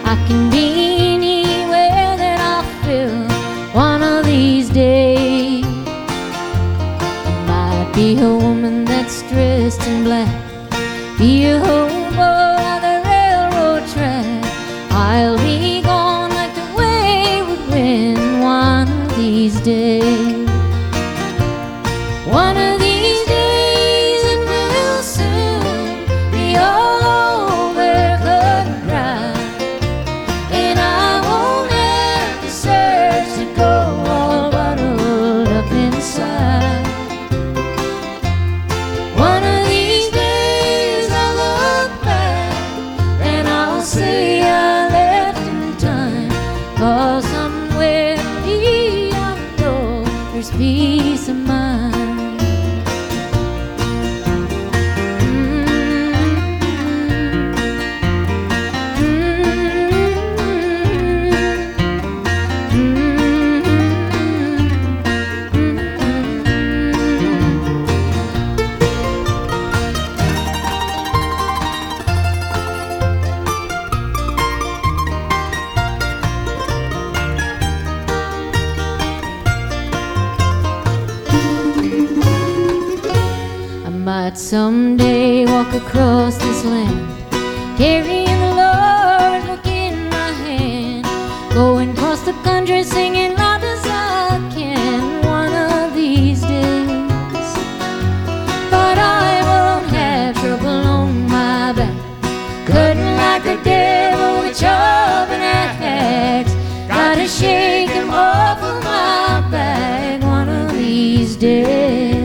I can be anywhere that I'll feel one of these days. Might be a woman that's dressed in black, be a hobo on the railroad track. I'll be gone like the wayward wind one of these days. One of these days it will soon be all over, cut and dry, and I won't have to search to go all bottled up inside. One of these days I'll look back and I'll say I left in time, 'cause somewhere beyond door there's peace of mind. Might someday walk across this land, carrying the Lord's book in my hand, going across the country singing loud as I can one of these days. But I won't have trouble on my back, cutting like the devil with chopping axe. Gotta shake him off of my back one of these days.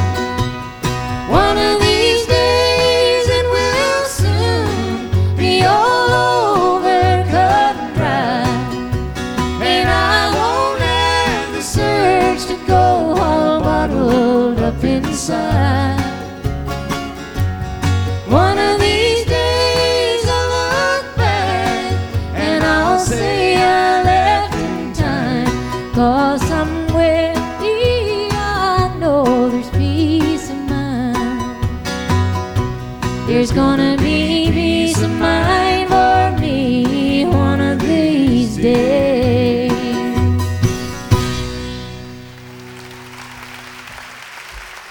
One of these days it will soon be all over, cut and dry, and I won't have to search to go all bottled up inside. One of these days I'll look back and I'll say I left in time, 'cause somewhere beyond all there's peace of mind. There's gonna be peace of mind for me one of these days.